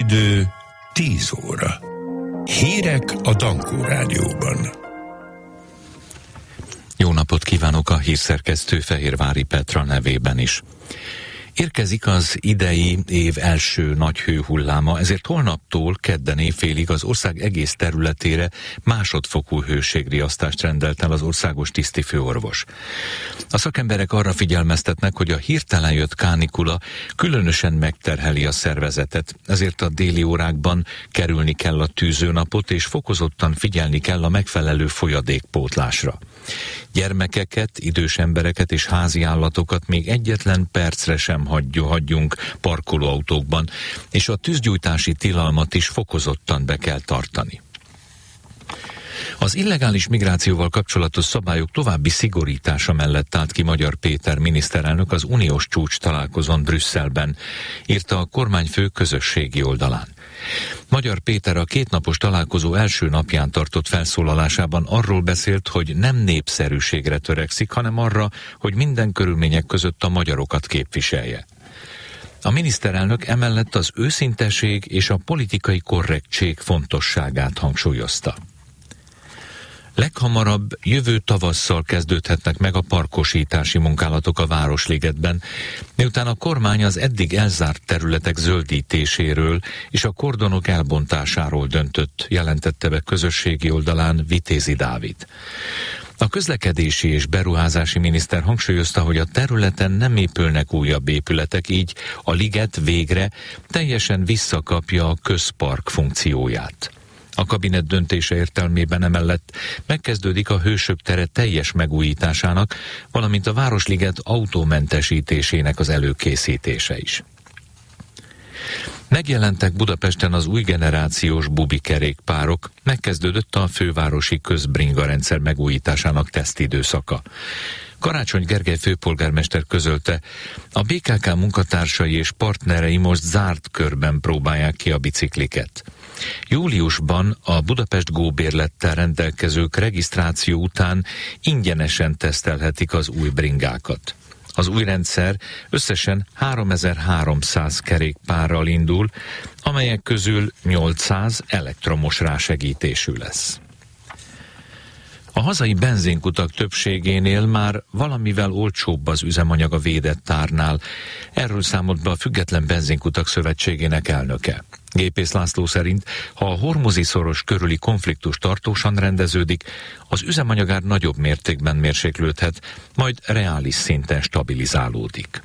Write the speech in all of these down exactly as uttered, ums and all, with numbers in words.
idő tíz óra. Hírek a Dankó Rádióban. Jó napot kívánok a hírszerkesztő Fehérvári Petra nevében is. Érkezik az idei év első nagy hőhulláma, ezért holnaptól kedden éjfélig az ország egész területére másodfokú hőségriasztást rendelt el az országos tisztifőorvos. A szakemberek arra figyelmeztetnek, hogy a hirtelen jött kánikula különösen megterheli a szervezetet, ezért a déli órákban kerülni kell a tűzőnapot, és fokozottan figyelni kell a megfelelő folyadékpótlásra. Gyermekeket, idős embereket és házi állatokat még egyetlen percre sem hagyjunk parkolóautókban, és a tűzgyújtási tilalmat is fokozottan be kell tartani. Az illegális migrációval kapcsolatos szabályok további szigorítása mellett állt ki Magyar Péter miniszterelnök az uniós csúcs találkozón Brüsszelben, írta a kormányfő közösségi oldalán. Magyar Péter a kétnapos találkozó első napján tartott felszólalásában arról beszélt, hogy nem népszerűségre törekszik, hanem arra, hogy minden körülmények között a magyarokat képviselje. A miniszterelnök emellett az őszinteség és a politikai korrektség fontosságát hangsúlyozta. Leghamarabb jövő tavasszal kezdődhetnek meg a parkosítási munkálatok a Városligetben, miután a kormány az eddig elzárt területek zöldítéséről és a kordonok elbontásáról döntött, jelentette be közösségi oldalán Vitézi Dávid. A közlekedési és beruházási miniszter hangsúlyozta, hogy a területen nem épülnek újabb épületek, így a liget végre teljesen visszakapja a közpark funkcióját. A kabinet döntése értelmében emellett megkezdődik a Hősök tere teljes megújításának, valamint a Városliget autómentesítésének az előkészítése is. Megjelentek Budapesten az új generációs bubi kerékpárok, megkezdődött a fővárosi közbringa rendszer megújításának tesztidőszaka. Karácsony Gergely főpolgármester közölte, a bé ká ká munkatársai és partnerei most zárt körben próbálják ki a bicikliket. Júliusban a Budapest Go bérlettel rendelkezők regisztráció után ingyenesen tesztelhetik az új bringákat. Az új rendszer összesen háromezer-háromszáz kerékpárral indul, amelyek közül nyolcszáz elektromos rásegítésű lesz. A hazai benzinkutak többségénél már valamivel olcsóbb az üzemanyag a védett árnál. Erről számolt be a Független Benzinkutak Szövetségének elnöke. Gépész László szerint, ha a hormuzi-szoros körüli konfliktus tartósan rendeződik, az üzemanyagár nagyobb mértékben mérséklődhet, majd reális szinten stabilizálódik.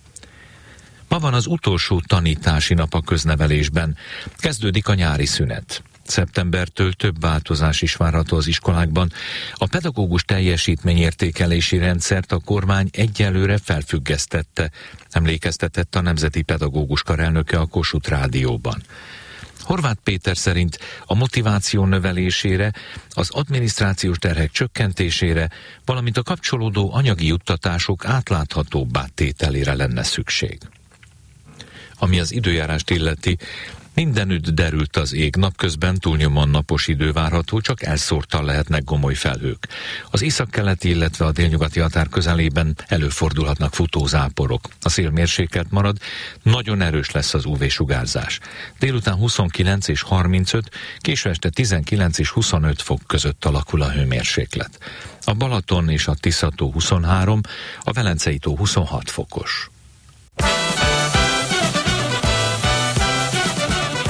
Ma van az utolsó tanítási nap a köznevelésben. Kezdődik a nyári szünet. Szeptembertől több változás is várható az iskolákban. A pedagógus teljesítményértékelési rendszert a kormány egyelőre felfüggesztette, emlékeztetett a Nemzeti Pedagógus Kar elnöke a Kossuth Rádióban. Horváth Péter szerint a motiváció növelésére, az adminisztrációs terhek csökkentésére, valamint a kapcsolódó anyagi juttatások átláthatóbbá tételére lenne szükség. Ami az időjárást illeti, mindenütt derült az ég, napközben túlnyomóan napos idő várható, csak elszórtan lehetnek gomoly felhők. Az északkeleti, illetve a délnyugati határ közelében előfordulhatnak futózáporok. A szél mérsékelt marad, nagyon erős lesz az ú vé-sugárzás. Délután huszonkilenc és harmincöt, késő este tizenkilenc és huszonöt fok között alakul a hőmérséklet. A Balaton és a Tisza-tó huszonhárom, a Velencei-tó huszonhat fokos.